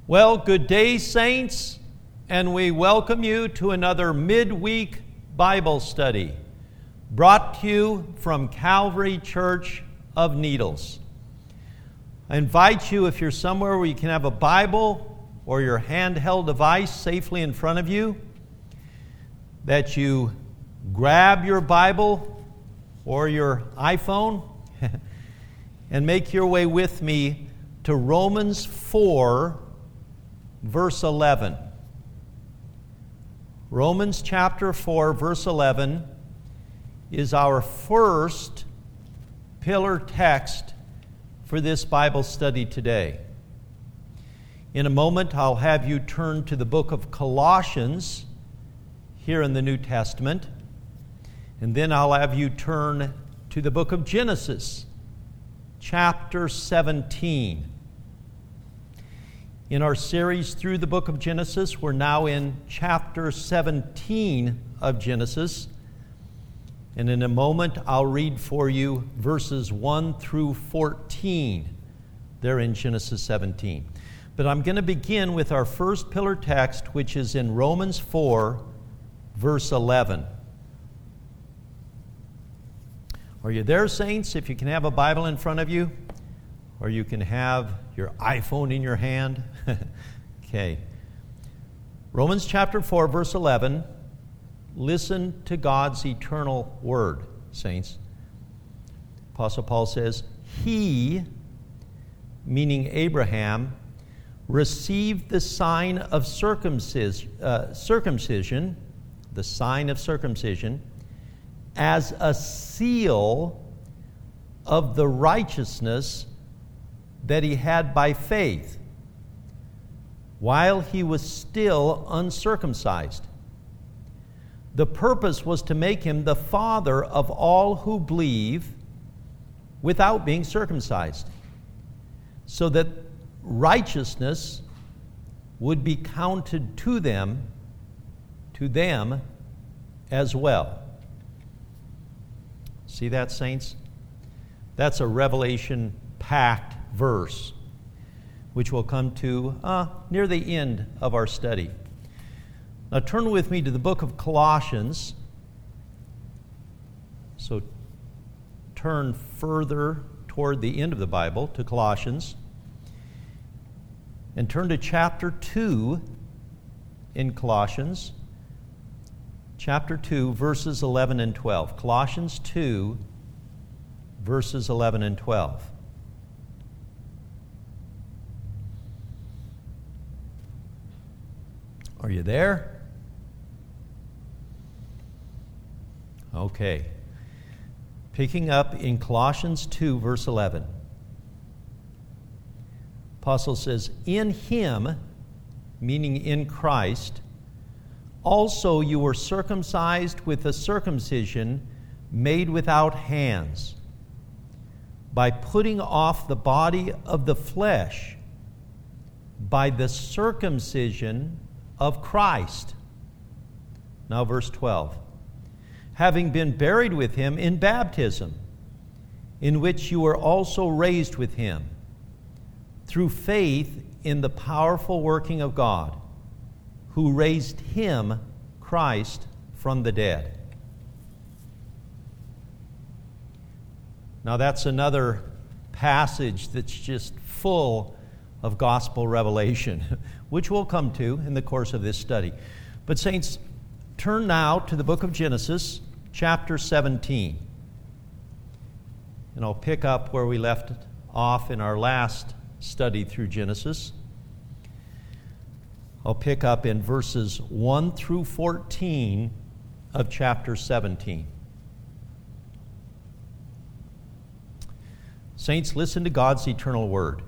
Well, good day, saints, and we welcome you to another midweek Bible study brought to you from Calvary Church of Needles. I invite you, if you're somewhere where you can have a Bible or your handheld device safely in front of you, that you grab your Bible or your iPhone and make your way with me to Romans 4, verse 11. Romans chapter 4, verse 11 is our first pillar text for this Bible study today. In a moment, I'll have you turn to the book of Colossians here in the New Testament, and then I'll have you turn to the book of Genesis, chapter 17. In our series through the book of Genesis, we're now in chapter 17 of Genesis. And in a moment, I'll read for you verses 1 through 14 there in Genesis 17. But I'm going to begin with our first pillar text, which is in Romans 4, verse 11. Are you there, saints? If you can have a Bible in front of you, or you can have your iPhone in your hand. Okay. Romans chapter 4, verse 11. Listen to God's eternal word, saints. Apostle Paul says, He, meaning Abraham, received the sign of circumcision, the sign of circumcision, as a seal of the righteousness that he had by faith, while he was still uncircumcised. The purpose was to make him the father of all who believe without being circumcised, so that righteousness would be counted to them as well. See that, saints? That's a Revelation-packed verse, which we'll come to near the end of our study. Now turn with me to the book of Colossians. So turn further toward the end of the Bible to Colossians, and turn to chapter 2 in Colossians. Chapter 2, verses 11 and 12. Colossians 2, verses 11 and 12. Are you there? Okay. Picking up in Colossians 2, verse 11. Apostle says, In him, meaning in Christ, also you were circumcised with a circumcision made without hands, by putting off the body of the flesh by the circumcision of Christ. Now verse 12. Having been buried with him in baptism, in which you were also raised with him, through faith in the powerful working of God, who raised him, Christ, from the dead. Now that's another passage that's just full of gospel revelation, which we'll come to in the course of this study. But saints, turn now to the book of Genesis, chapter 17. And I'll pick up where we left off in our last study through Genesis. I'll pick up in verses 1 through 14 of chapter 17. Saints, listen to God's eternal word.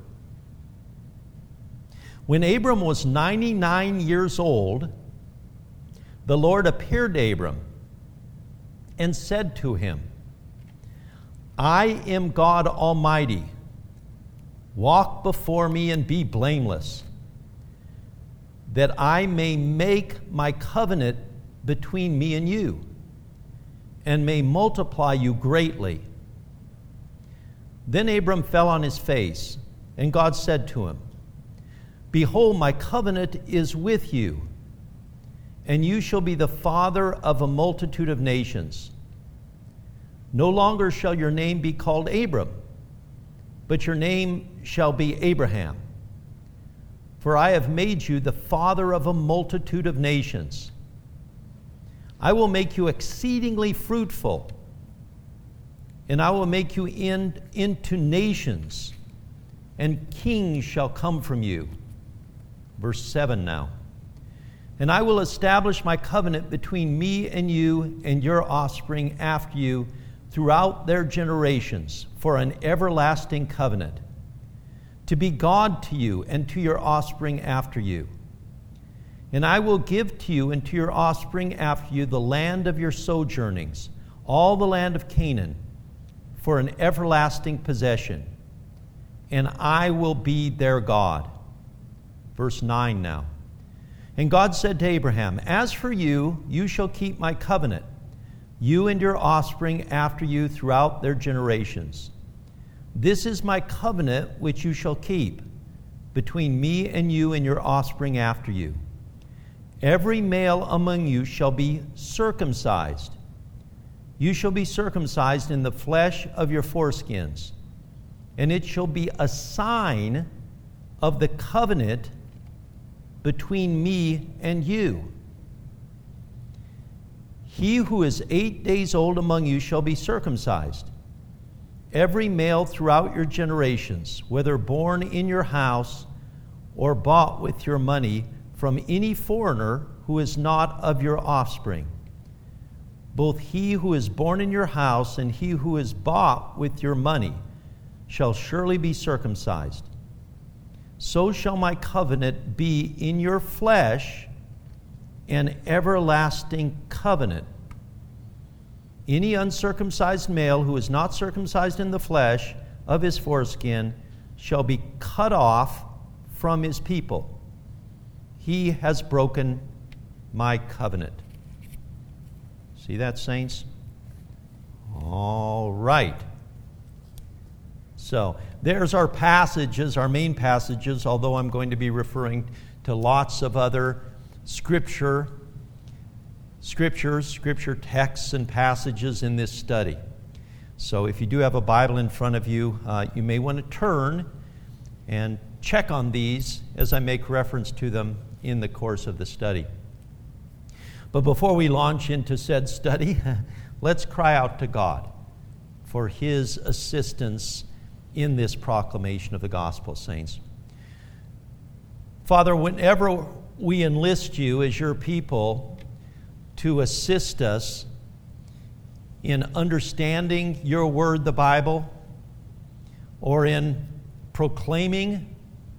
When Abram was 99 years old, the Lord appeared to Abram and said to him, I am God Almighty. Walk before me and be blameless, that I may make my covenant between me and you, and may multiply you greatly. Then Abram fell on his face, and God said to him, Behold, my covenant is with you, and you shall be the father of a multitude of nations. No longer shall your name be called Abram, but your name shall be Abraham. For I have made you the father of a multitude of nations. I will make you exceedingly fruitful, and I will make you into nations, and kings shall come from you. Verse 7 now. And I will establish my covenant between me and you and your offspring after you throughout their generations for an everlasting covenant, to be God to you and to your offspring after you. And I will give to you and to your offspring after you the land of your sojournings, all the land of Canaan, for an everlasting possession. And I will be their God. Verse 9 now. And God said to Abraham, As for you, you shall keep my covenant, you and your offspring after you throughout their generations. This is my covenant which you shall keep between me and you and your offspring after you. Every male among you shall be circumcised. You shall be circumcised in the flesh of your foreskins, and it shall be a sign of the covenant between me and you. He who is 8 days old among you shall be circumcised. Every male throughout your generations, whether born in your house or bought with your money from any foreigner who is not of your offspring. Both he who is born in your house and he who is bought with your money shall surely be circumcised. So shall my covenant be in your flesh, an everlasting covenant. Any uncircumcised male who is not circumcised in the flesh of his foreskin shall be cut off from his people. He has broken my covenant. See that, saints? All right. So there's our passages, our main passages, although I'm going to be referring to lots of other scripture texts and passages in this study. So if you do have a Bible in front of you, you may want to turn and check on these as I make reference to them in the course of the study. But before we launch into said study, let's cry out to God for His assistance in this proclamation of the gospel, saints. Father, whenever we enlist you as your people to assist us in understanding your word, the Bible, or in proclaiming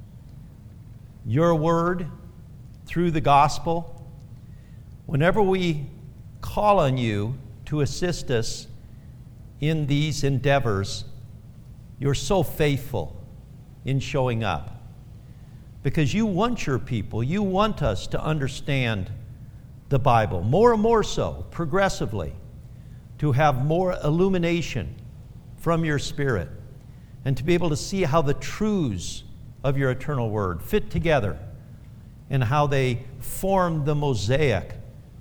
your word through the gospel, whenever we call on you to assist us in these endeavors, you're so faithful in showing up. Because you want your people, you want us to understand the Bible, more and more so, progressively, to have more illumination from your Spirit, and to be able to see how the truths of your eternal word fit together and how they form the mosaic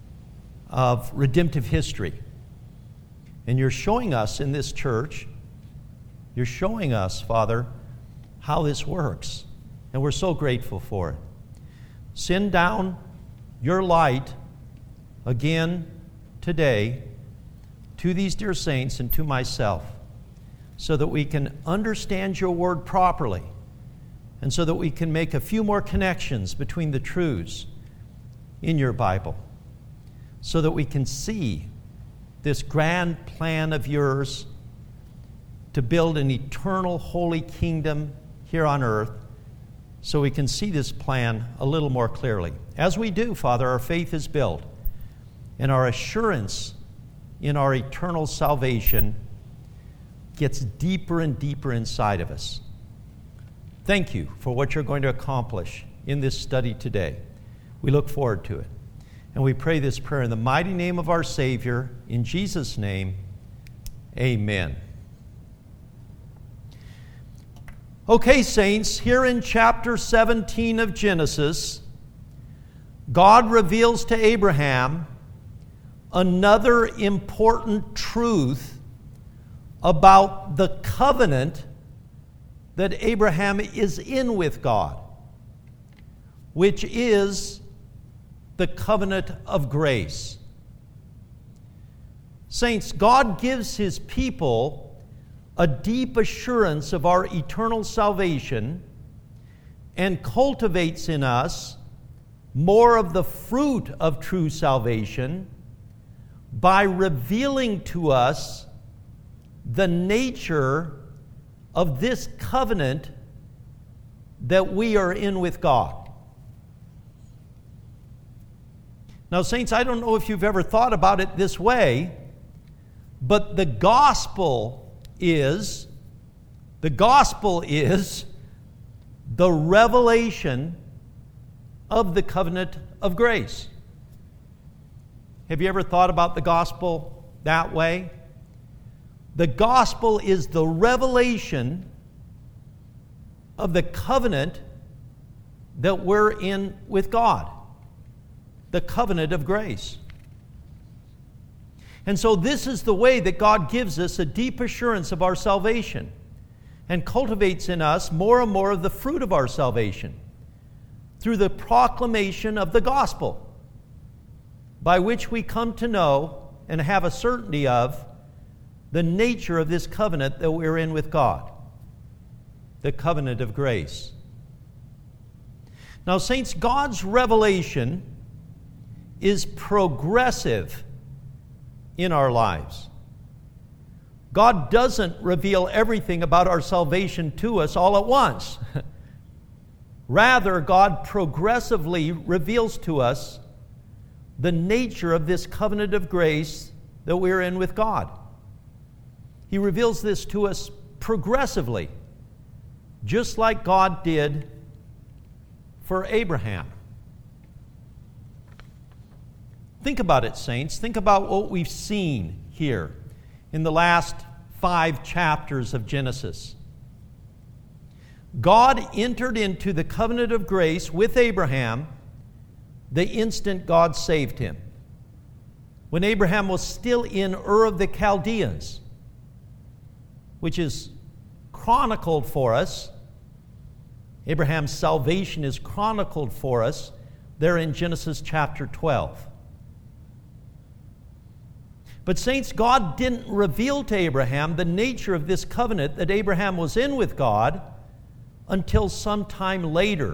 of redemptive history. And you're showing us in this church, you're showing us, Father, how this works. And we're so grateful for it. Send down your light again today to these dear saints and to myself, so that we can understand your word properly, and so that we can make a few more connections between the truths in your Bible, so that we can see this grand plan of yours to build an eternal holy kingdom here on earth, so we can see this plan a little more clearly. As we do, Father, our faith is built, and our assurance in our eternal salvation gets deeper and deeper inside of us. Thank you for what you're going to accomplish in this study today. We look forward to it. And we pray this prayer in the mighty name of our Savior, in Jesus' name, amen. Okay, saints, here in chapter 17 of Genesis, God reveals to Abraham another important truth about the covenant that Abraham is in with God, which is the covenant of grace. Saints, God gives His people a deep assurance of our eternal salvation and cultivates in us more of the fruit of true salvation by revealing to us the nature of this covenant that we are in with God. Now, saints, I don't know if you've ever thought about it this way, but the gospel is the revelation of the covenant of grace. Have you ever thought about the gospel that way? The gospel is the revelation of the covenant that we're in with God. The covenant of grace. And so this is the way that God gives us a deep assurance of our salvation and cultivates in us more and more of the fruit of our salvation through the proclamation of the gospel, by which we come to know and have a certainty of the nature of this covenant that we're in with God, the covenant of grace. Now, saints, God's revelation is progressive in our lives. God doesn't reveal everything about our salvation to us all at once. Rather, God progressively reveals to us the nature of this covenant of grace that we're in with God. He reveals this to us progressively, just like God did for Abraham. Think about it, saints. Think about what we've seen here in the last 5 chapters of Genesis. God entered into the covenant of grace with Abraham the instant God saved him. When Abraham was still in Ur of the Chaldeans, which is chronicled for us. Abraham's salvation is chronicled for us there in Genesis chapter 12. But saints, God didn't reveal to Abraham the nature of this covenant that Abraham was in with God until some time later.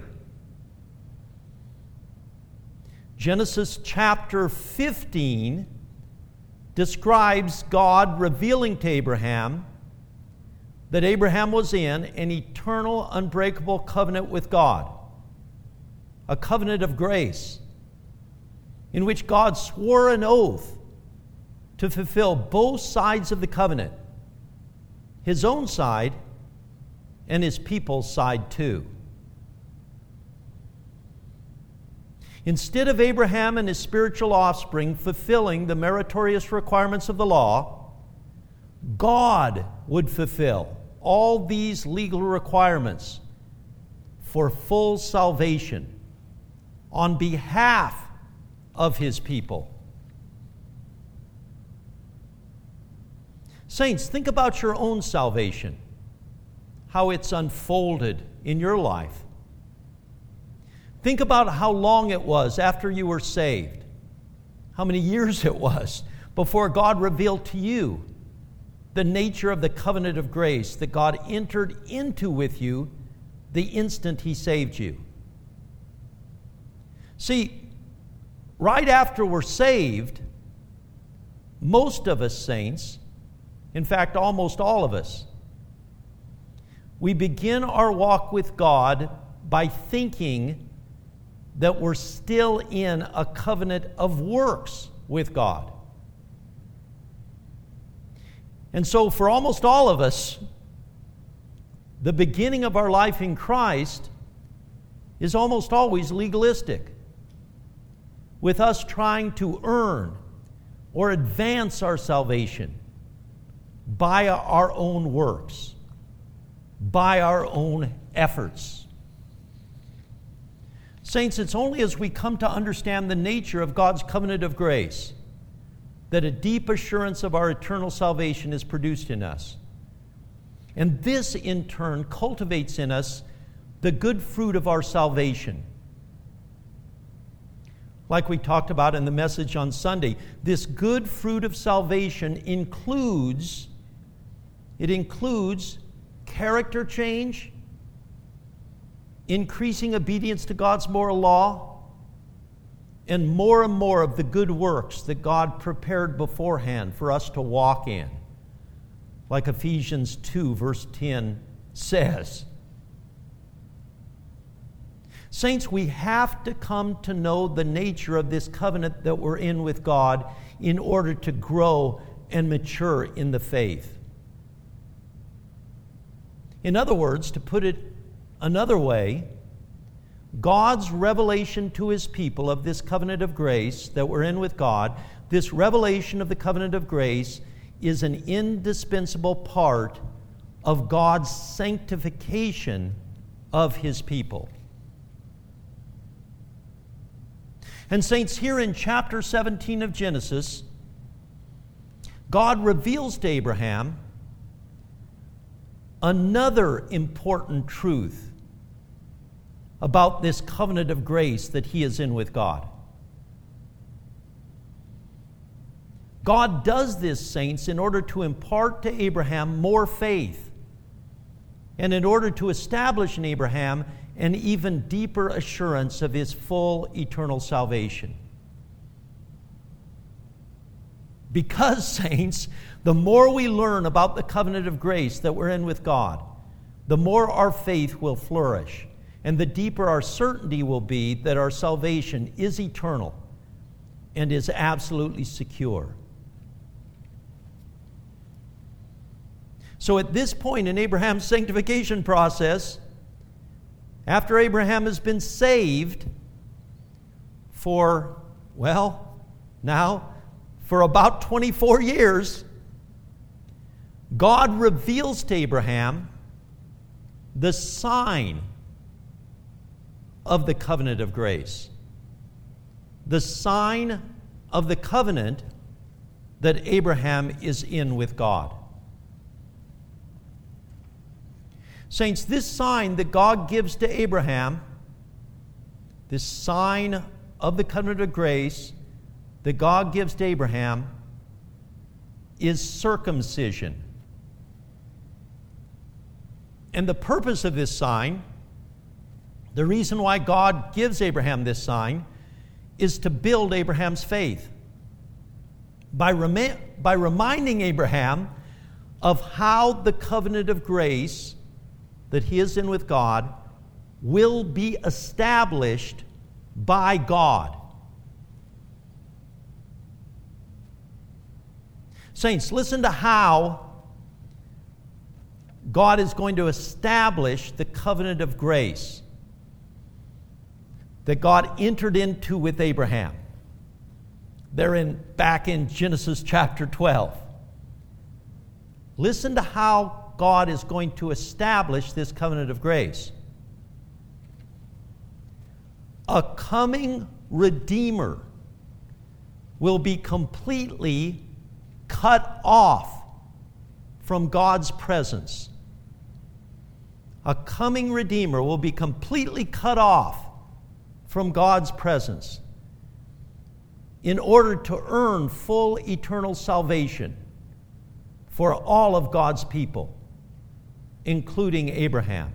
Genesis chapter 15 describes God revealing to Abraham that Abraham was in an eternal, unbreakable covenant with God, a covenant of grace, in which God swore an oath to fulfill both sides of the covenant, His own side and His people's side too. Instead of Abraham and his spiritual offspring fulfilling the meritorious requirements of the law, God would fulfill all these legal requirements for full salvation on behalf of His people. Saints, think about your own salvation, how it's unfolded in your life. Think about how long it was after you were saved, how many years it was before God revealed to you the nature of the covenant of grace that God entered into with you the instant He saved you. See, right after we're saved, most of us saints, in fact, almost all of us, we begin our walk with God by thinking that we're still in a covenant of works with God. And so for almost all of us, the beginning of our life in Christ is almost always legalistic, with us trying to earn or advance our salvation by our own works, by our own efforts. Saints, it's only as we come to understand the nature of God's covenant of grace that a deep assurance of our eternal salvation is produced in us. And this, in turn, cultivates in us the good fruit of our salvation. Like we talked about in the message on Sunday, this good fruit of salvation includes character change, increasing obedience to God's moral law, and more of the good works that God prepared beforehand for us to walk in. Like Ephesians 2, verse 10 says. Saints, we have to come to know the nature of this covenant that we're in with God in order to grow and mature in the faith. In other words, to put it another way, God's revelation to His people of this covenant of grace that we're in with God, this revelation of the covenant of grace is an indispensable part of God's sanctification of His people. And saints, here in chapter 17 of Genesis, God reveals to Abraham another important truth about this covenant of grace that he is in with God. God does this, saints, in order to impart to Abraham more faith and in order to establish in Abraham an even deeper assurance of his full eternal salvation. Because, saints, the more we learn about the covenant of grace that we're in with God, the more our faith will flourish, and the deeper our certainty will be that our salvation is eternal and is absolutely secure. So at this point in Abraham's sanctification process, after Abraham has been saved for about 24 years, God reveals to Abraham the sign of the covenant of grace. The sign of the covenant that Abraham is in with God. Saints, this sign that God gives to Abraham, this sign of the covenant of grace that God gives to Abraham, is circumcision. And the purpose of this sign, the reason why God gives Abraham this sign, is to build Abraham's faith. By reminding Abraham of how the covenant of grace that he is in with God will be established by God. Saints, listen to how God is going to establish the covenant of grace that God entered into with Abraham. Back in Genesis chapter 12. Listen to how God is going to establish this covenant of grace. A coming Redeemer will be completely cut off from God's presence. A coming Redeemer will be completely cut off from God's presence in order to earn full eternal salvation for all of God's people, including Abraham.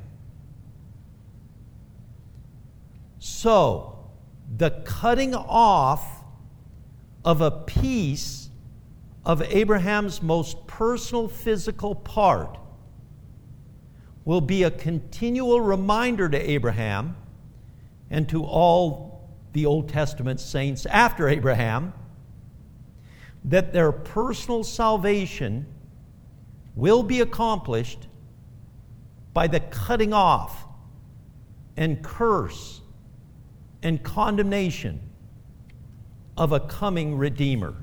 So, the cutting off of a piece of Abraham's most personal physical part will be a continual reminder to Abraham and to all the Old Testament saints after Abraham that their personal salvation will be accomplished by the cutting off and curse and condemnation of a coming Redeemer.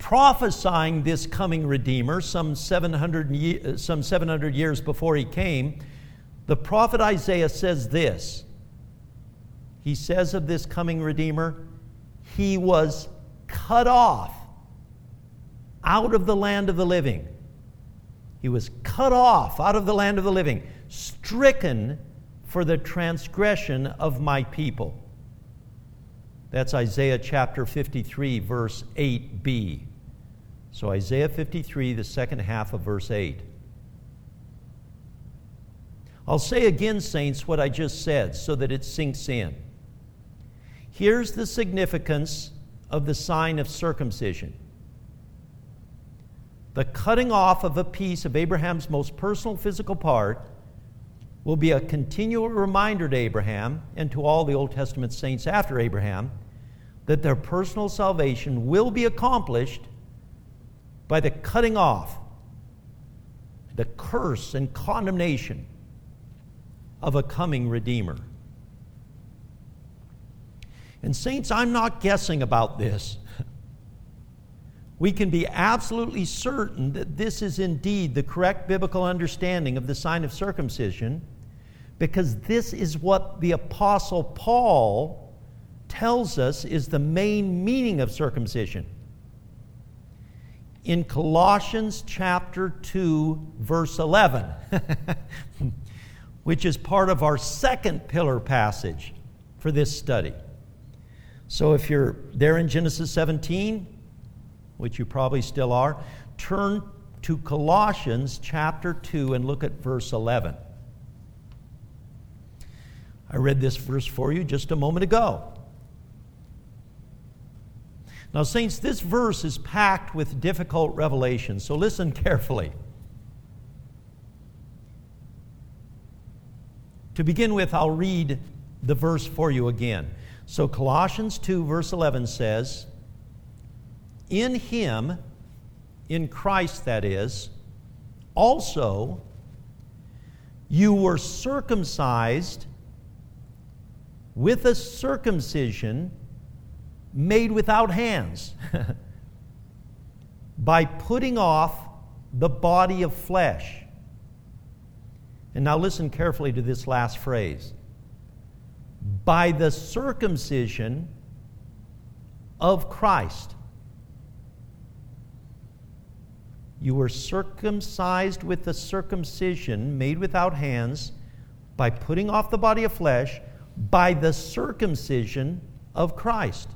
prophesying this coming Redeemer some 700 years before he came, the prophet Isaiah says this. He says of this coming Redeemer, he was cut off out of the land of the living. He was cut off out of the land of the living, stricken for the transgression of my people. That's Isaiah chapter 53, verse 8b. So Isaiah 53, the second half of verse 8. I'll say again, saints, what I just said so that it sinks in. Here's the significance of the sign of circumcision. The cutting off of a piece of Abraham's most personal physical part will be a continual reminder to Abraham and to all the Old Testament saints after Abraham that their personal salvation will be accomplished by the cutting off, the curse and condemnation of a coming Redeemer. And saints, I'm not guessing about this. We can be absolutely certain that this is indeed the correct biblical understanding of the sign of circumcision, because this is what the Apostle Paul tells us is the main meaning of circumcision. In Colossians chapter 2, verse 11, which is part of our second pillar passage for this study. So if you're there in Genesis 17, which you probably still are, turn to Colossians chapter 2 and look at verse 11. I read this verse for you just a moment ago. Now, saints, this verse is packed with difficult revelations, so listen carefully. To begin with, I'll read the verse for you again. So Colossians 2, verse 11 says, "In him," in Christ that is, "also you were circumcised with a circumcision made without hands, by putting off the body of flesh." And now listen carefully to this last phrase. By the circumcision of Christ. You were circumcised with the circumcision made without hands, by putting off the body of flesh, by the circumcision of Christ.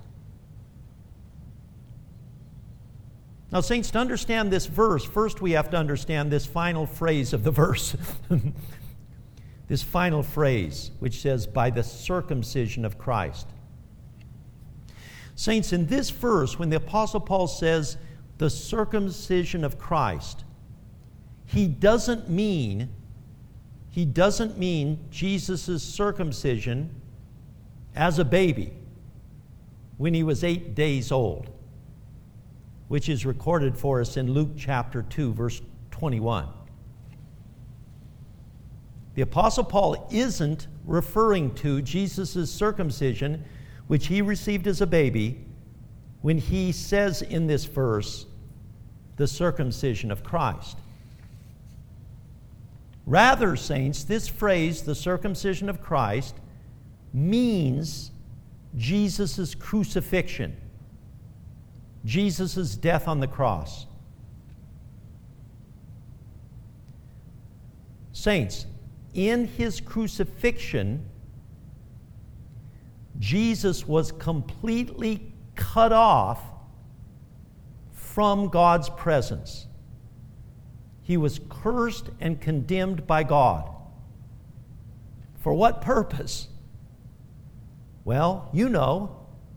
Now, saints, to understand this verse, first we have to understand this final phrase of the verse. This final phrase, which says, by the circumcision of Christ. Saints, in this verse, when the Apostle Paul says, the circumcision of Christ, he doesn't mean Jesus' circumcision as a baby when he was 8 days old, which is recorded for us in Luke chapter 2, verse 21. The Apostle Paul isn't referring to Jesus' circumcision, which he received as a baby, when he says in this verse, the circumcision of Christ. Rather, saints, this phrase, the circumcision of Christ, means Jesus' crucifixion, Jesus' death on the cross. Saints, in his crucifixion, Jesus was completely cut off from God's presence. He was cursed and condemned by God. For what purpose? Well, you know.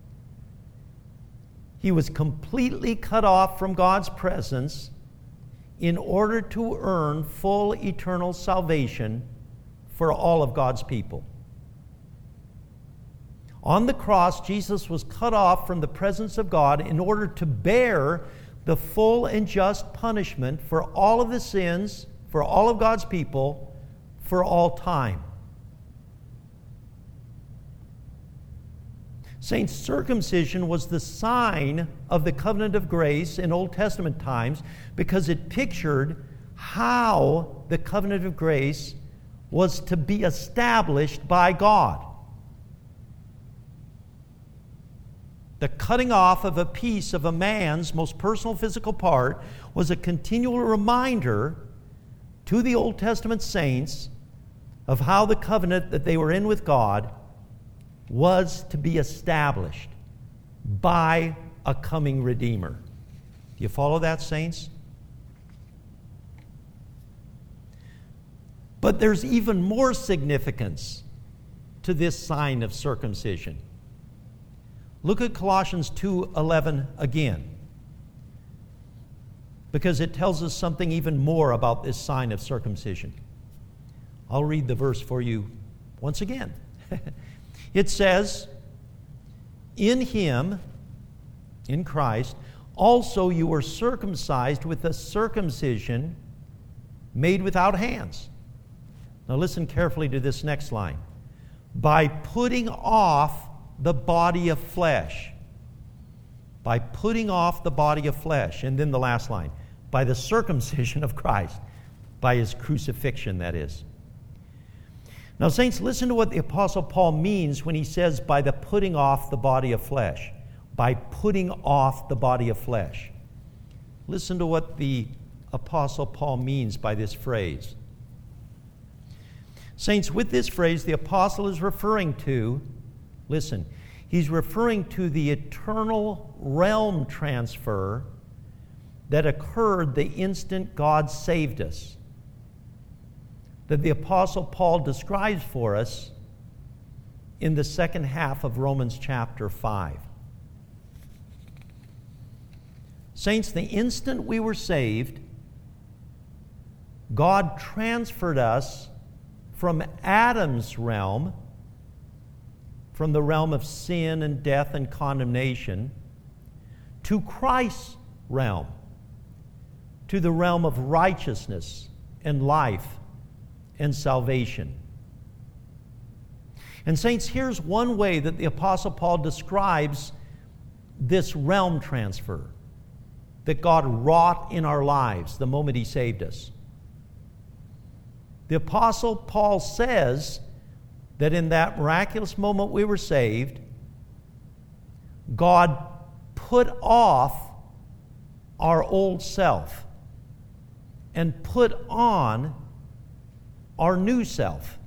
He was completely cut off from God's presence in order to earn full eternal salvation for all of God's people. On the cross, Jesus was cut off from the presence of God in order to bear the full and just punishment for all of the sins, for all of God's people, for all time. Saints, circumcision was the sign of the covenant of grace in Old Testament times because it pictured how the covenant of grace was to be established by God. The cutting off of a piece of a man's most personal physical part was a continual reminder to the Old Testament saints of how the covenant that they were in with God was to be established by a coming Redeemer. Do you follow that, saints? But there's even more significance to this sign of circumcision. Look at Colossians 2:11 again, because it tells us something even more about this sign of circumcision. I'll read the verse for you once again. It says, "In him," in Christ, "also you were circumcised with a circumcision made without hands." Now listen carefully to this next line. "By putting off the body of flesh." By putting off the body of flesh. And then the last line. By the circumcision of Christ. By his crucifixion, that is. Now, saints, listen to what the Apostle Paul means when he says, by the putting off the body of flesh. By putting off the body of flesh. Listen to what the Apostle Paul means by this phrase. Saints, with this phrase, the Apostle is referring to, listen, he's referring to the eternal realm transfer that occurred the instant God saved us, that the Apostle Paul describes for us in the second half of Romans chapter 5. Saints, the instant we were saved, God transferred us from Adam's realm, from the realm of sin and death and condemnation, to Christ's realm, to the realm of righteousness and life and salvation. And saints, here's one way that the Apostle Paul describes this realm transfer that God wrought in our lives the moment he saved us. The Apostle Paul says that in that miraculous moment we were saved, God put off our old self and put on our new self.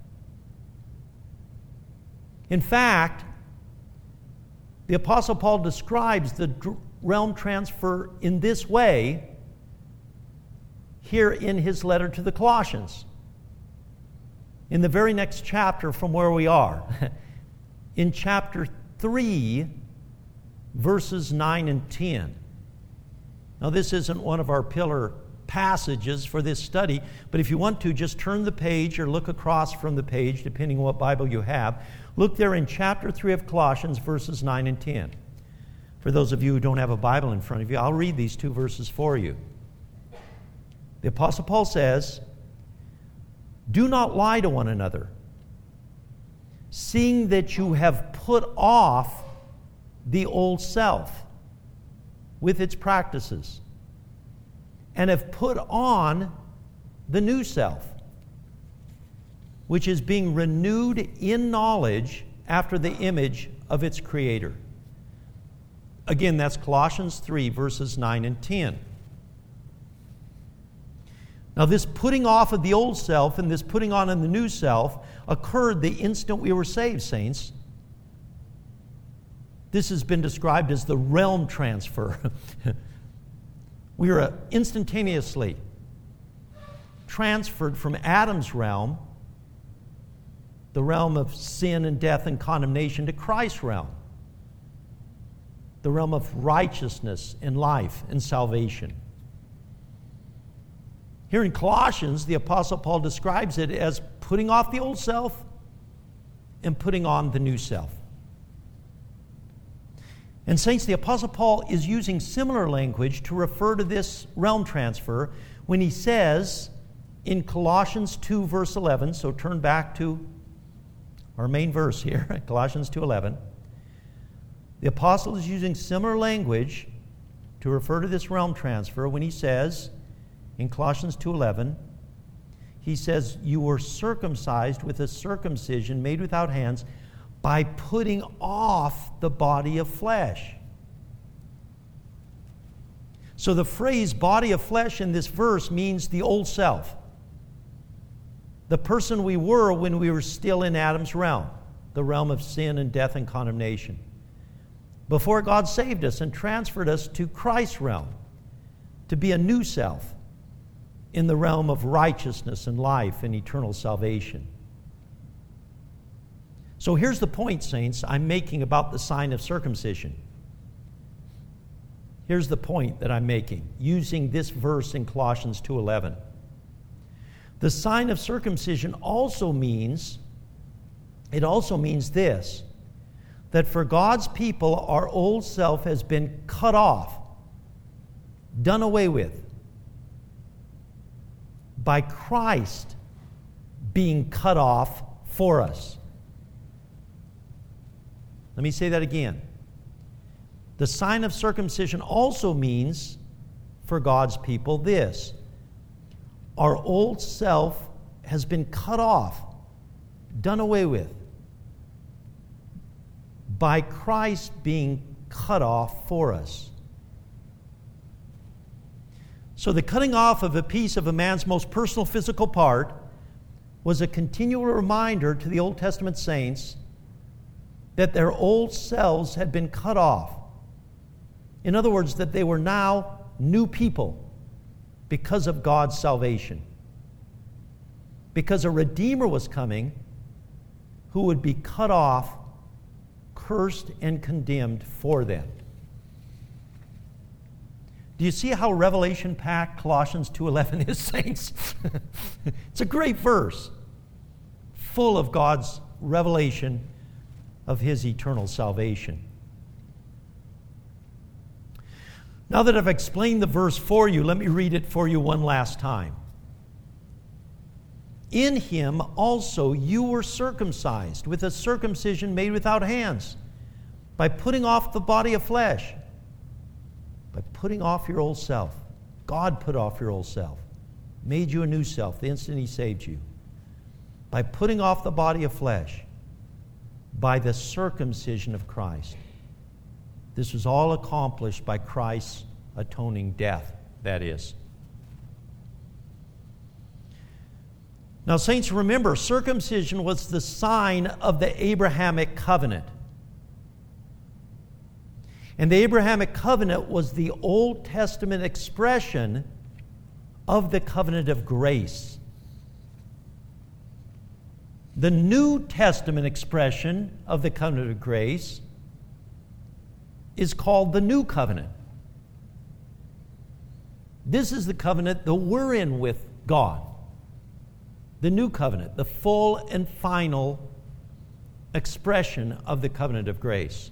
In fact, the Apostle Paul describes the realm transfer in this way here in his letter to the Colossians. In the very next chapter from where we are, in chapter 3, verses 9 and 10. Now, this isn't one of our pillar passages for this study, but if you want to, just turn the page or look across from the page, depending on what Bible you have. Look there in chapter 3 of Colossians, verses 9 and 10. For those of you who don't have a Bible in front of you, I'll read these two verses for you. The Apostle Paul says, "Do not lie to one another, seeing that you have put off the old self with its practices, and have put on the new self, which is being renewed in knowledge after the image of its creator." Again, that's Colossians 3, verses 9 and 10. Now, this putting off of the old self and this putting on of the new self occurred the instant we were saved, saints. This has been described as the realm transfer. We are instantaneously transferred from Adam's realm, the realm of sin and death and condemnation, to Christ's realm, the realm of righteousness and life and salvation. Here in Colossians, the Apostle Paul describes it as putting off the old self and putting on the new self. And saints, the Apostle Paul is using similar language to refer to this realm transfer when he says in Colossians 2, verse 11, so turn back to our main verse here, Colossians 2:11, The apostle is using similar language to refer to this realm transfer when he says, in Colossians 2:11, he says, you were circumcised with a circumcision made without hands by putting off the body of flesh. So the phrase body of flesh in this verse means the old self. The person we were when we were still in Adam's realm, the realm of sin and death and condemnation. Before God saved us and transferred us to Christ's realm, to be a new self in the realm of righteousness and life and eternal salvation. So here's the point, saints, I'm making about the sign of circumcision. Here's the point that I'm making, using this verse in Colossians 2:11. The sign of circumcision also means this, that for God's people, our old self has been cut off, done away with, by Christ being cut off for us. Let me say that again. The sign of circumcision also means, for God's people, this. Our old self has been cut off, done away with, by Christ being cut off for us. So the cutting off of a piece of a man's most personal physical part was a continual reminder to the Old Testament saints that their old selves had been cut off. In other words, that they were now new people because of God's salvation. Because a Redeemer was coming who would be cut off, cursed, and condemned for them. Do you see how Revelation-packed Colossians 2:11 is, saints? It's a great verse, full of God's revelation of His eternal salvation. Now that I've explained the verse for you, let me read it for you one last time. In Him also you were circumcised with a circumcision made without hands, by putting off the body of flesh, by putting off your old self. God put off your old self, made you a new self the instant He saved you, by putting off the body of flesh, by the circumcision of Christ. This was all accomplished by Christ's atoning death, that is. Now, saints, remember, circumcision was the sign of the Abrahamic covenant. And the Abrahamic covenant was the Old Testament expression of the covenant of grace. The New Testament expression of the covenant of grace is called the New Covenant. This is the covenant that we're in with God. The New Covenant, the full and final expression of the covenant of grace.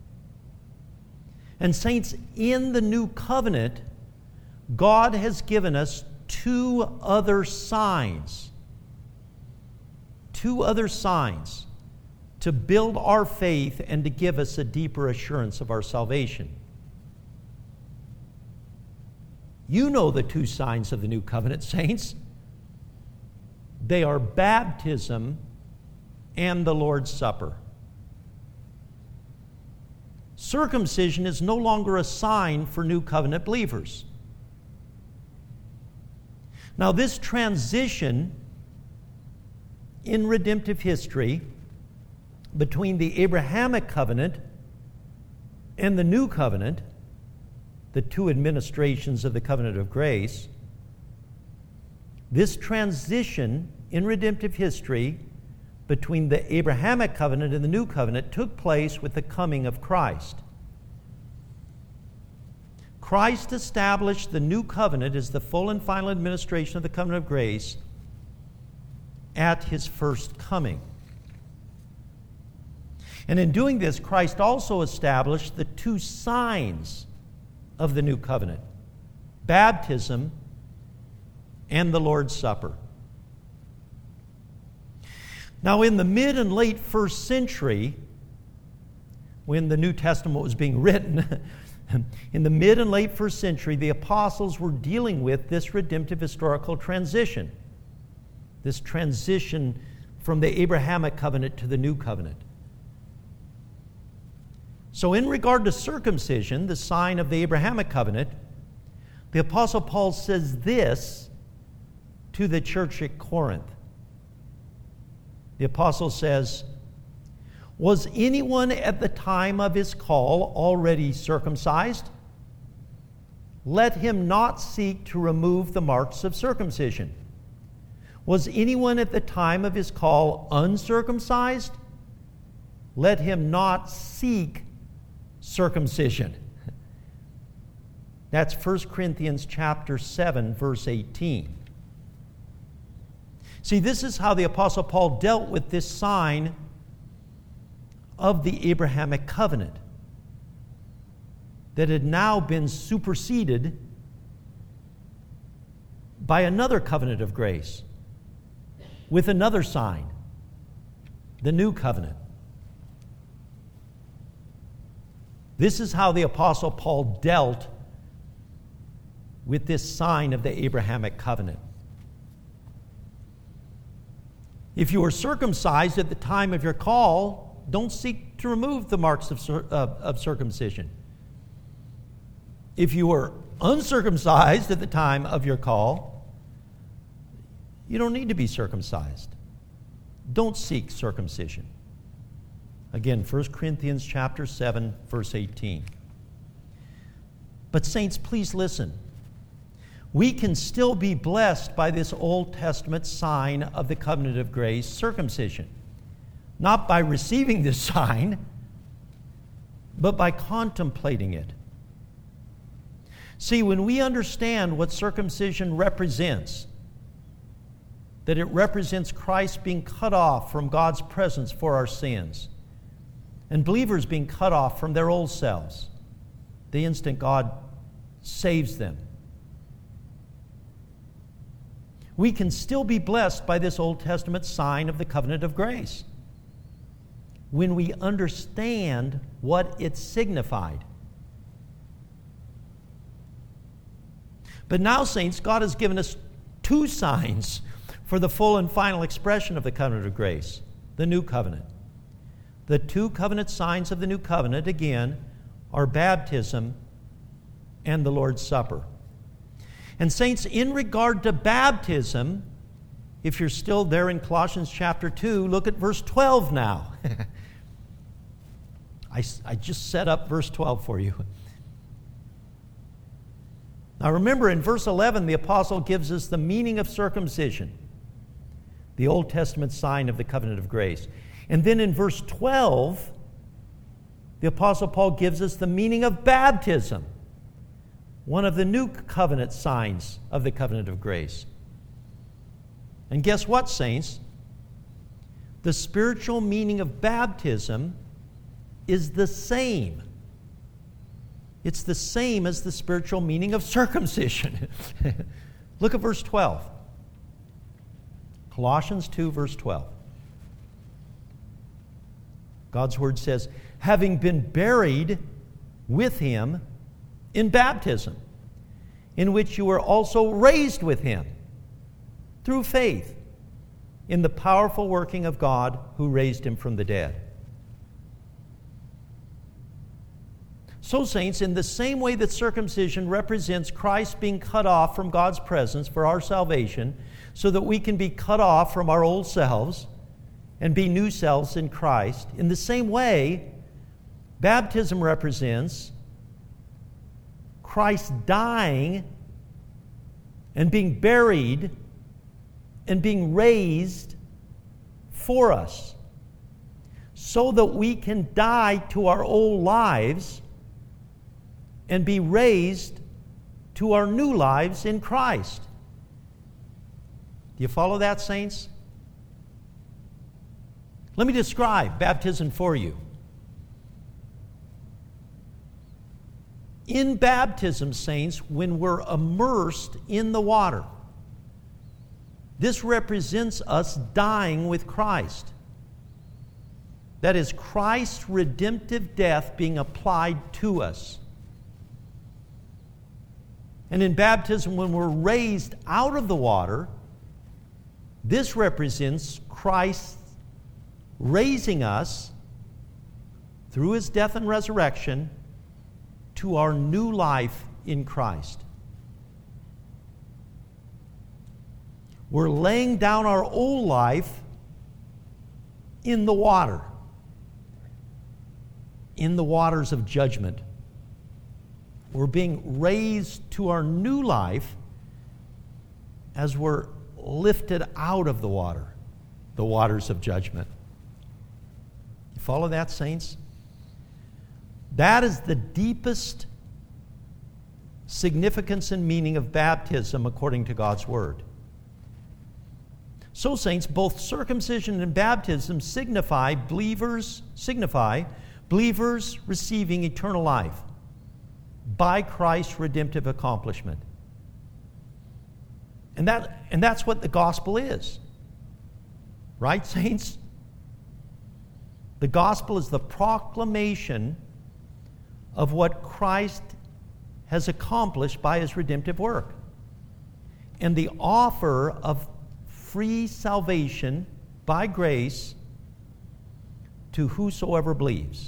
And saints, in the New Covenant, God has given us two other signs to build our faith and to give us a deeper assurance of our salvation. You know the two signs of the New Covenant, saints. They are baptism and the Lord's Supper. Circumcision is no longer a sign for New Covenant believers. Now, this transition in redemptive history between the Abrahamic covenant and the New Covenant, the two administrations of the covenant of grace, this transition in redemptive history between the Abrahamic covenant and the New Covenant took place with the coming of Christ. Christ established the New Covenant as the full and final administration of the covenant of grace at His first coming. And in doing this, Christ also established the two signs of the New Covenant: baptism and the Lord's Supper. Now, in the mid and late first century, when the New Testament was being written, in the mid and late first century, the apostles were dealing with this redemptive historical transition. This transition from the Abrahamic covenant to the new covenant. So in regard to circumcision, the sign of the Abrahamic covenant, the Apostle Paul says this to the church at Corinth. The apostle says, "Was anyone at the time of his call already circumcised? Let him not seek to remove the marks of circumcision. Was anyone at the time of his call uncircumcised? Let him not seek circumcision." That's 1 Corinthians chapter 7, verse 18. See, this is how the Apostle Paul dealt with this sign of the Abrahamic covenant that had now been superseded by another covenant of grace with another sign, the new covenant. This is how the Apostle Paul dealt with this sign of the Abrahamic covenant. If you were circumcised at the time of your call, don't seek to remove the marks of circumcision. If you were uncircumcised at the time of your call, you don't need to be circumcised. Don't seek circumcision. Again, 1 Corinthians chapter 7, verse 18. But saints, please listen. We can still be blessed by this Old Testament sign of the covenant of grace, circumcision. Not by receiving this sign, but by contemplating it. See, when we understand what circumcision represents, that it represents Christ being cut off from God's presence for our sins, and believers being cut off from their old selves the instant God saves them, we can still be blessed by this Old Testament sign of the covenant of grace when we understand what it signified. But now, saints, God has given us two signs for the full and final expression of the covenant of grace, the new covenant. The two covenant signs of the new covenant, again, are baptism and the Lord's Supper. And saints, in regard to baptism, if you're still there in Colossians chapter 2, look at verse 12 now. I just set up verse 12 for you. Now remember, in verse 11, the apostle gives us the meaning of circumcision, the Old Testament sign of the covenant of grace. And then in verse 12, the apostle Paul gives us the meaning of baptism, one of the new covenant signs of the covenant of grace. And guess what, saints? The spiritual meaning of baptism is the same. It's the same as the spiritual meaning of circumcision. Look at verse 12. Colossians 2, verse 12. God's word says, having been buried with him in baptism, in which you were also raised with him through faith in the powerful working of God who raised him from the dead. So, saints, in the same way that circumcision represents Christ being cut off from God's presence for our salvation, so that we can be cut off from our old selves and be new selves in Christ, in the same way, baptism represents Christ dying and being buried and being raised for us, so that we can die to our old lives and be raised to our new lives in Christ. Do you follow that, saints? Let me describe baptism for you. In baptism, saints, when we're immersed in the water, this represents us dying with Christ. That is Christ's redemptive death being applied to us. And in baptism, when we're raised out of the water, this represents Christ raising us through his death and resurrection to our new life in Christ. We're laying down our old life in the water, in the waters of judgment. We're being raised to our new life as we're lifted out of the waters of judgment. You follow that, saints? That is the deepest significance and meaning of baptism according to God's Word. So, saints, both circumcision and baptism signify believers receiving eternal life by Christ's redemptive accomplishment. And that's what the gospel is. Right, saints? The gospel is the proclamation of what Christ has accomplished by his redemptive work, and the offer of free salvation by grace to whosoever believes.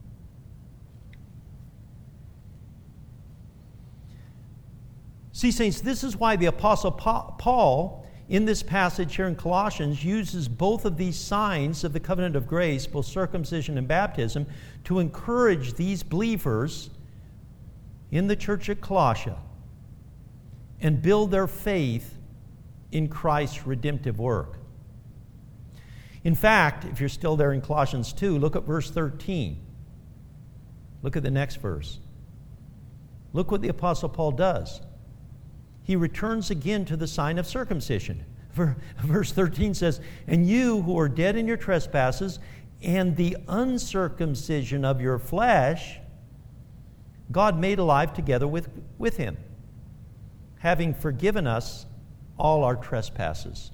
See, saints, this is why the Apostle Paul, in this passage here in Colossians, uses both of these signs of the covenant of grace, both circumcision and baptism, to encourage these believers in the church at Colossia and build their faith in Christ's redemptive work. In fact, if you're still there in Colossians 2, look at verse 13. Look at the next verse. Look what the Apostle Paul does. He returns again to the sign of circumcision. Verse 13 says, "And you who are dead in your trespasses and the uncircumcision of your flesh, God made alive together with him, having forgiven us all our trespasses."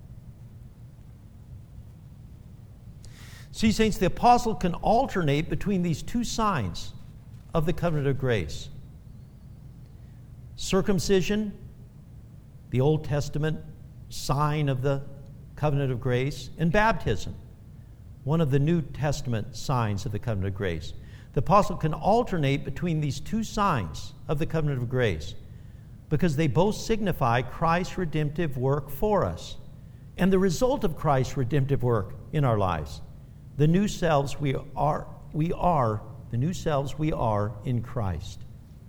See, saints, the apostle can alternate between these two signs of the covenant of grace. Circumcision, the Old Testament sign of the covenant of grace, and baptism, one of the New Testament signs of the covenant of grace. The apostle can alternate between these two signs of the covenant of grace because they both signify Christ's redemptive work for us and the result of Christ's redemptive work in our lives. The new selves we are the new selves we are in Christ.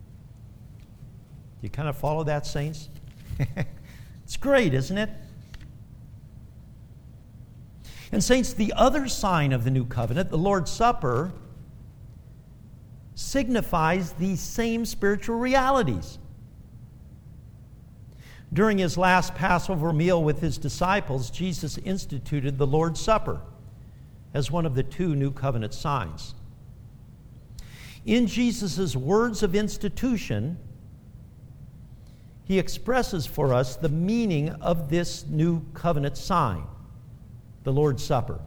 You kind of follow that, saints? It's great, isn't it? And saints, the other sign of the new covenant, the Lord's Supper, signifies these same spiritual realities. During his last Passover meal with his disciples, Jesus instituted the Lord's Supper as one of the two new covenant signs. In Jesus' words of institution, he expresses for us the meaning of this new covenant sign, the Lord's Supper.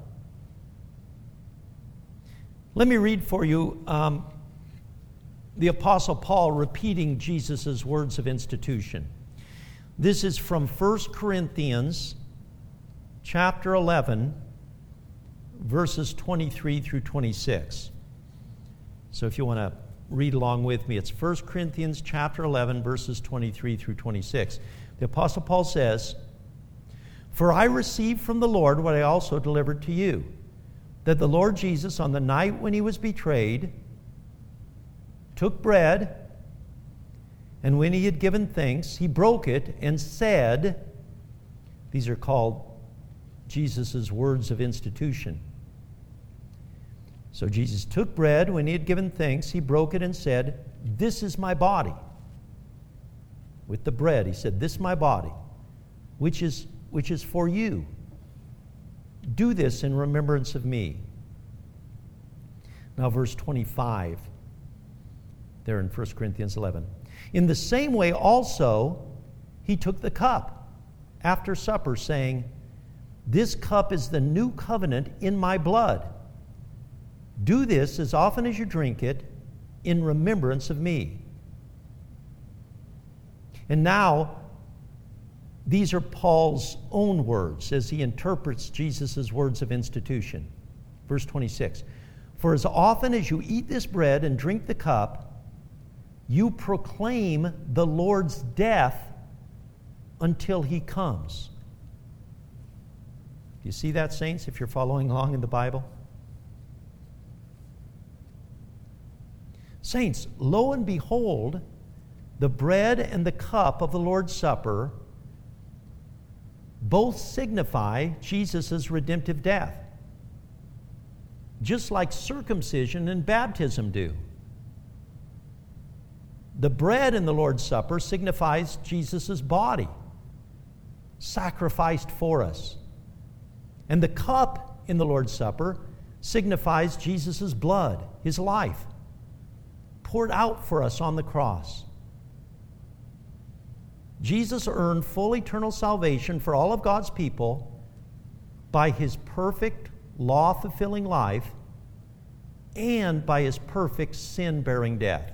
Let me read for you the Apostle Paul repeating Jesus' words of institution. This is from 1 Corinthians chapter 11, verses 23 through 26. So if you want to read along with me, it's 1 Corinthians chapter 11, verses 23 through 26. The Apostle Paul says, "For I received from the Lord what I also delivered to you, that the Lord Jesus, on the night when he was betrayed, took bread, and when he had given thanks, he broke it and said," these are called Jesus' words of institution. So Jesus took bread, when he had given thanks, he broke it and said, "This is my body." With the bread, he said, "This is my body, which is for you. Do this in remembrance of me." Now verse 25, there in 1 Corinthians 11. "In the same way also he took the cup after supper, saying, 'This cup is the new covenant in my blood. Do this as often as you drink it in remembrance of me. And now, these are Paul's own words as he interprets Jesus' words of institution. Verse 26. For as often as you eat this bread and drink the cup, you proclaim the Lord's death until he comes. Do you see that, saints, if you're following along in the Bible? Saints, lo and behold, the bread and the cup of the Lord's Supper both signify Jesus' redemptive death, just like circumcision and baptism do. The bread in the Lord's Supper signifies Jesus' body, sacrificed for us. And the cup in the Lord's Supper signifies Jesus' blood, his life, poured out for us on the cross. Jesus earned full eternal salvation for all of God's people by his perfect, law-fulfilling life and by his perfect, sin-bearing death.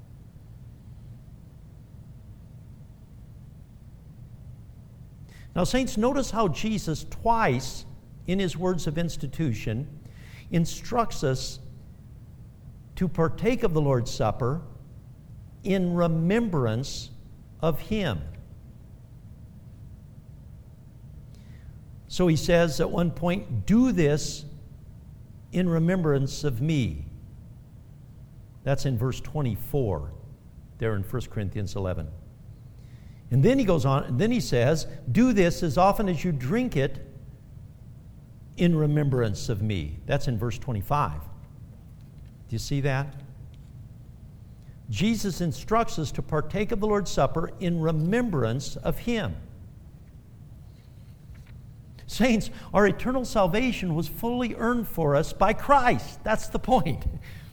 Now, saints, notice how Jesus twice in his words of institution instructs us to partake of the Lord's Supper in remembrance of him. So he says at one point, do this in remembrance of me. That's in verse 24, there in 1 Corinthians 11. And then he goes on, and then he says, do this as often as you drink it in remembrance of me. That's in verse 25. Do you see that? Jesus instructs us to partake of the Lord's Supper in remembrance of him. Saints, our eternal salvation was fully earned for us by Christ. That's the point.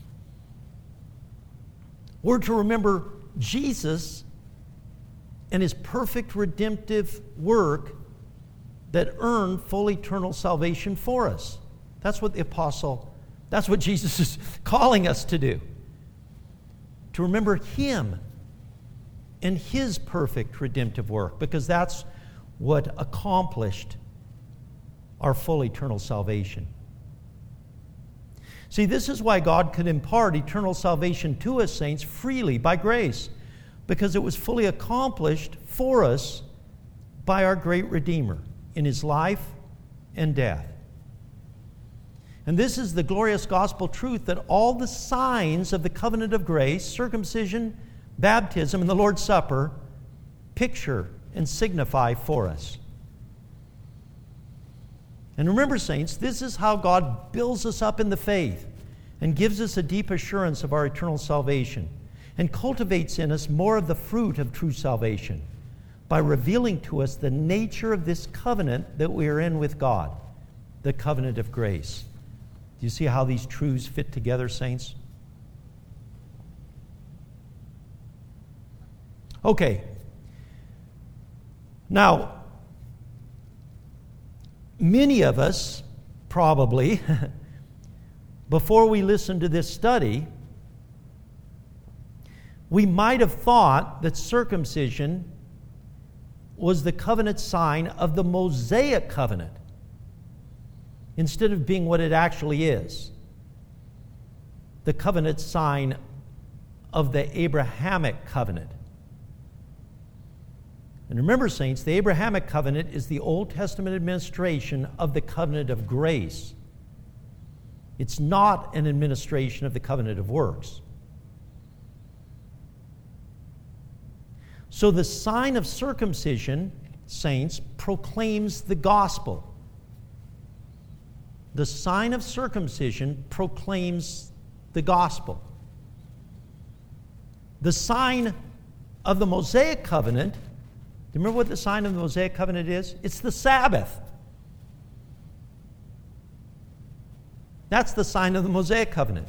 We're to remember Jesus and his perfect redemptive work that earned full eternal salvation for us. That's what that's what Jesus is calling us to do. To remember him and his perfect redemptive work, because that's what accomplished our full eternal salvation. See, this is why God could impart eternal salvation to us, saints, freely by grace, because it was fully accomplished for us by our great Redeemer in his life and death. And this is the glorious gospel truth that all the signs of the covenant of grace, circumcision, baptism, and the Lord's Supper, picture and signify for us. And remember, saints, this is how God builds us up in the faith and gives us a deep assurance of our eternal salvation and cultivates in us more of the fruit of true salvation by revealing to us the nature of this covenant that we are in with God, the covenant of grace. Do you see how these truths fit together, saints? Okay. Now, many of us, probably, before we listened to this study, we might have thought that circumcision was the covenant sign of the Mosaic covenant instead of being what it actually is, the covenant sign of the Abrahamic covenant. And remember, saints, the Abrahamic covenant is the Old Testament administration of the covenant of grace. It's not an administration of the covenant of works. So the sign of circumcision, saints, proclaims the gospel. The sign of circumcision proclaims the gospel. The sign of the Mosaic covenant, do you remember what the sign of the Mosaic covenant is? It's the Sabbath. That's the sign of the Mosaic covenant.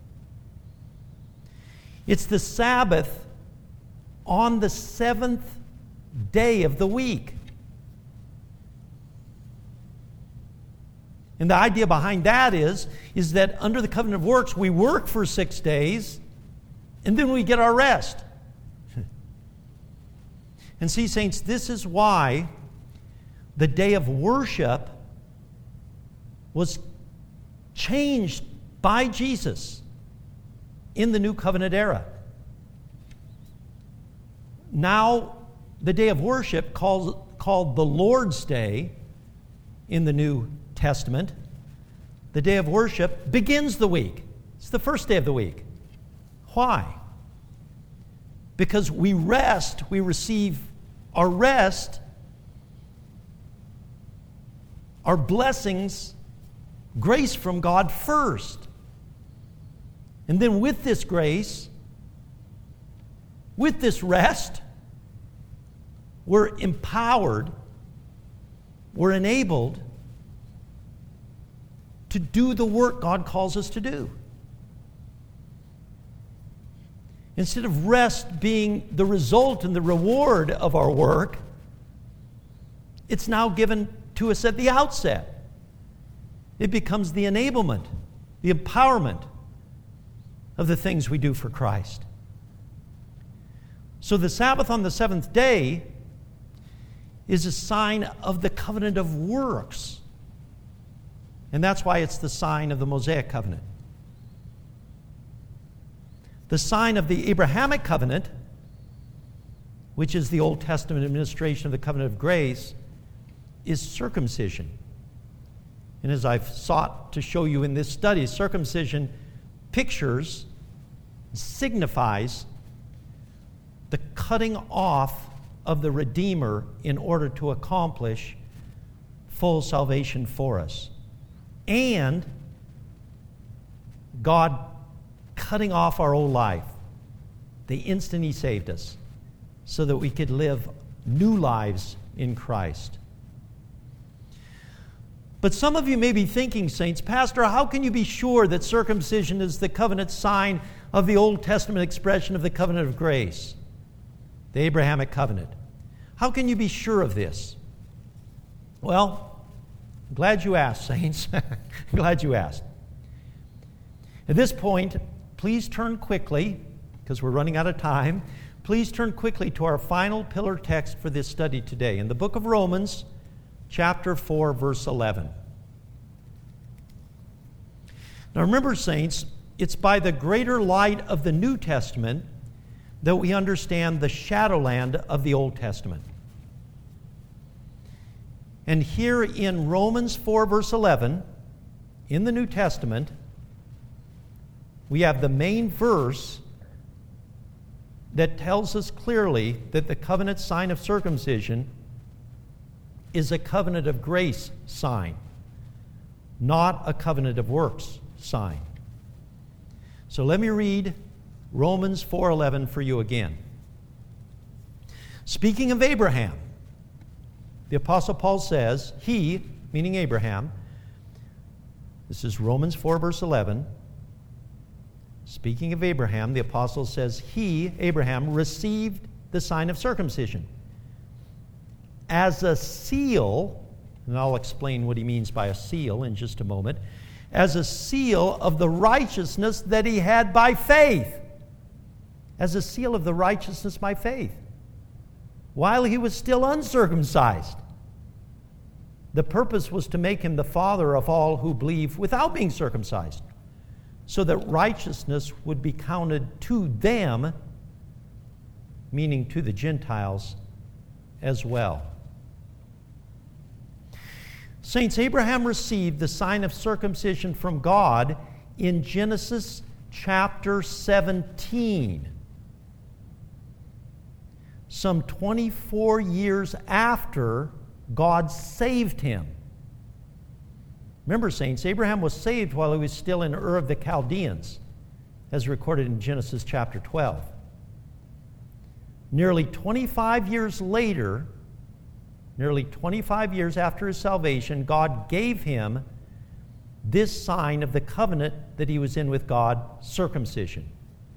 It's the Sabbath on the seventh day of the week. And the idea behind that is that under the covenant of works, we work for 6 days, and then we get our rest. And see, saints, this is why the day of worship was changed by Jesus in the New Covenant era. Now, the day of worship, called the Lord's Day in the New Testament, the day of worship begins the week. It's the first day of the week. Why? Because we rest, we receive our rest, our blessings, grace from God first. And then with this grace, with this rest, we're empowered, we're enabled to do the work God calls us to do. Instead of rest being the result and the reward of our work, it's now given to us at the outset. It becomes the enablement, the empowerment of the things we do for Christ. So the Sabbath on the seventh day is a sign of the covenant of works. And that's why it's the sign of the Mosaic covenant. The sign of the Abrahamic covenant, which is the Old Testament administration of the covenant of grace, is circumcision. And as I've sought to show you in this study, circumcision pictures, signifies the cutting off of the Redeemer in order to accomplish full salvation for us. And God cutting off our old life the instant He saved us so that we could live new lives in Christ. But some of you may be thinking, saints, Pastor, how can you be sure that circumcision is the covenant sign of the Old Testament expression of the covenant of grace, the Abrahamic covenant? How can you be sure of this? Well, I'm glad you asked, saints. Glad you asked. At this point, please turn quickly, because we're running out of time, please turn quickly to our final pillar text for this study today, in the book of Romans, chapter 4, verse 11. Now remember, saints, it's by the greater light of the New Testament that we understand the shadowland of the Old Testament. And here in Romans 4, verse 11, in the New Testament, we have the main verse that tells us clearly that the covenant sign of circumcision is a covenant of grace sign, not a covenant of works sign. So let me read Romans 4:11 for you again. Speaking of Abraham, the Apostle Paul says, he, meaning Abraham, this is Romans 4, verse 11. Speaking of Abraham, the Apostle says, he, Abraham, received the sign of circumcision as a seal, and I'll explain what he means by a seal in just a moment, as a seal of the righteousness that he had by faith. As a seal of the righteousness by faith, while he was still uncircumcised. The purpose was to make him the father of all who believe without being circumcised, so that righteousness would be counted to them, meaning to the Gentiles as well. Saints, Abraham received the sign of circumcision from God in Genesis chapter 17. Some 24 years after God saved him. Remember, saints, Abraham was saved while he was still in Ur of the Chaldeans, as recorded in Genesis chapter 12. Nearly 25 years later, nearly 25 years after his salvation, God gave him this sign of the covenant that he was in with God, circumcision.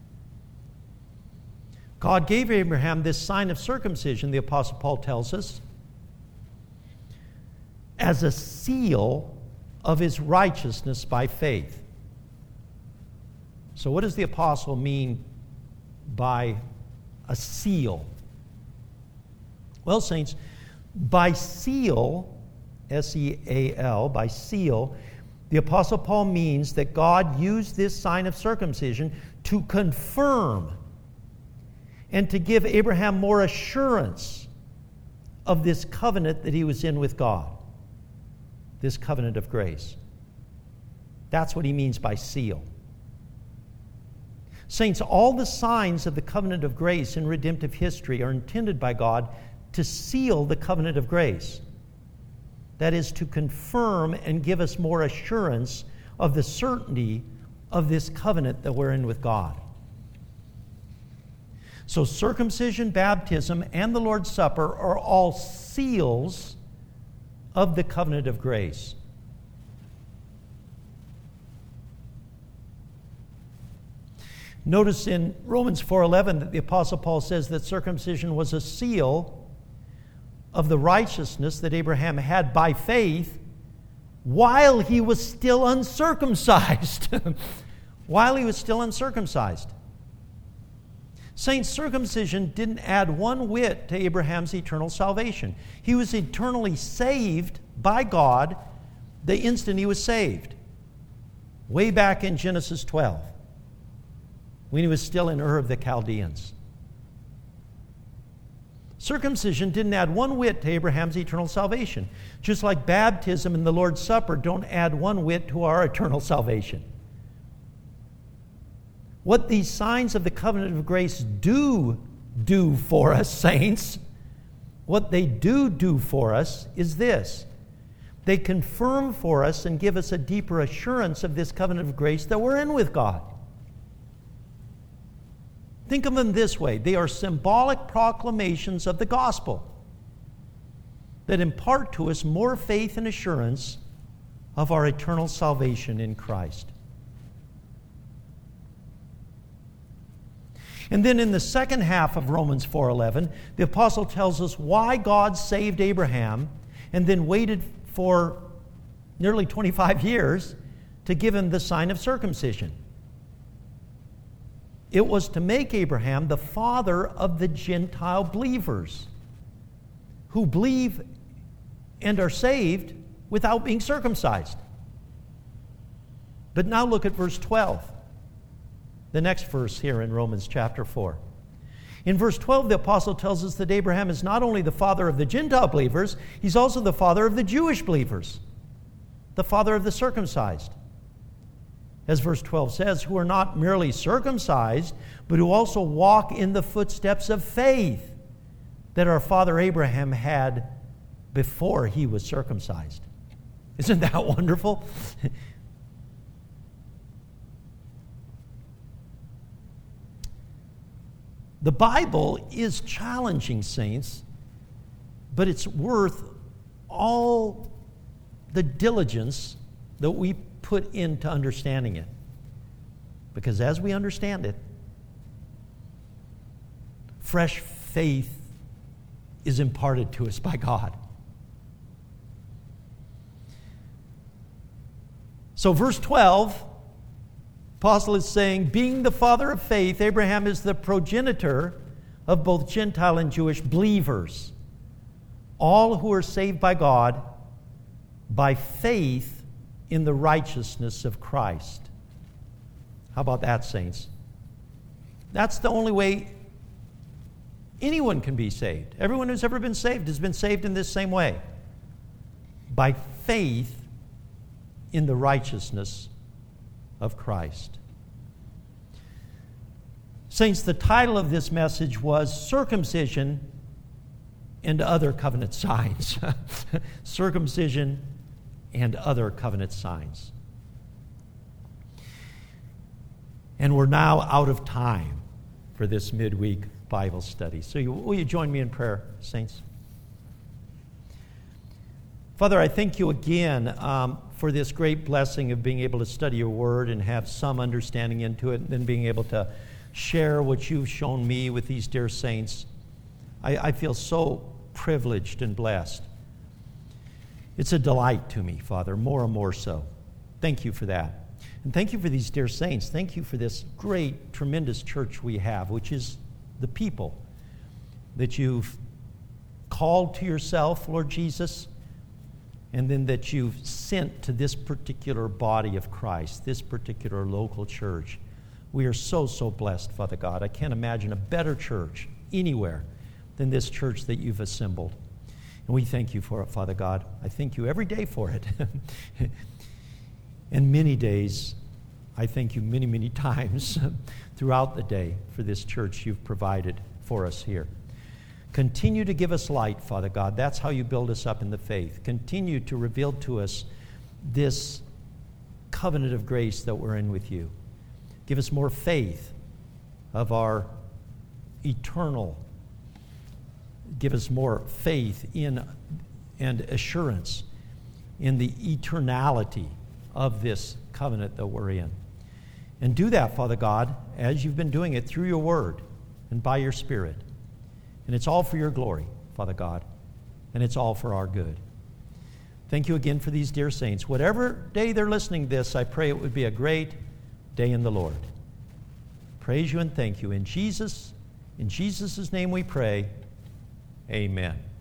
God gave Abraham this sign of circumcision, the Apostle Paul tells us, as a seal of his righteousness by faith. So what does the apostle mean by a seal? Well, saints, by seal, S-E-A-L, by seal, the apostle Paul means that God used this sign of circumcision to confirm and to give Abraham more assurance of this covenant that he was in with God, this covenant of grace. That's what he means by seal. Saints, all the signs of the covenant of grace in redemptive history are intended by God to seal the covenant of grace. That is, to confirm and give us more assurance of the certainty of this covenant that we're in with God. So circumcision, baptism, and the Lord's Supper are all seals of the covenant of grace. Notice in Romans 4:11 that the Apostle Paul says that circumcision was a seal of the righteousness that Abraham had by faith while he was still uncircumcised. While he was still uncircumcised. Saints, circumcision didn't add one whit to Abraham's eternal salvation. He was eternally saved by God the instant he was saved. Way back in Genesis 12. When he was still in Ur of the Chaldeans. Circumcision didn't add one whit to Abraham's eternal salvation, just like baptism and the Lord's Supper don't add one whit to our eternal salvation. What these signs of the covenant of grace do for us, saints, what they do for us is this. They confirm for us and give us a deeper assurance of this covenant of grace that we're in with God. Think of them this way. They are symbolic proclamations of the gospel that impart to us more faith and assurance of our eternal salvation in Christ. And then in the second half of Romans 4:11, the apostle tells us why God saved Abraham and then waited for nearly 25 years to give him the sign of circumcision. It was to make Abraham the father of the Gentile believers who believe and are saved without being circumcised. But now look at verse 12, the next verse here in Romans chapter 4. In verse 12, the apostle tells us that Abraham is not only the father of the Gentile believers, he's also the father of the Jewish believers, the father of the circumcised. As verse 12 says, who are not merely circumcised, but who also walk in the footsteps of faith that our father Abraham had before he was circumcised. Isn't that wonderful? The Bible is challenging, saints, but it's worth all the diligence that we put into understanding it. Because as we understand it, fresh faith is imparted to us by God. So verse 12, apostle is saying, being the father of faith, Abraham is the progenitor of both Gentile and Jewish believers, all who are saved by God by faith in the righteousness of Christ. How about that, saints? That's the only way anyone can be saved. Everyone who's ever been saved has been saved in this same way. By faith in the righteousness of Christ. Saints, the title of this message was Circumcision and Other Covenant Signs. Circumcision and Other Covenant Signs. And we're now out of time for this midweek Bible study. So will you join me in prayer, saints? Father, I thank you again for this great blessing of being able to study your word and have some understanding into it, and then being able to share what you've shown me with these dear saints. I feel so privileged and blessed. It's a delight to me, Father, more and more so. Thank you for that. And thank you for these dear saints. Thank you for this great, tremendous church we have, which is the people that you've called to yourself, Lord Jesus, and then that you've sent to this particular body of Christ, this particular local church. We are so, so blessed, Father God. I can't imagine a better church anywhere than this church that you've assembled. And we thank you for it, Father God. I thank you every day for it. And many days, I thank you many, many times throughout the day for this church you've provided for us here. Continue to give us light, Father God. That's how you build us up in the faith. Continue to reveal to us this covenant of grace that we're in with you. Give us more faith of our eternal. Give us more faith in and assurance in the eternality of this covenant that we're in. And do that, Father God, as you've been doing it through your word and by your Spirit. And it's all for your glory, Father God, and it's all for our good. Thank you again for these dear saints. Whatever day they're listening to this, I pray it would be a great day in the Lord. Praise you and thank you. In Jesus' name we pray, amen.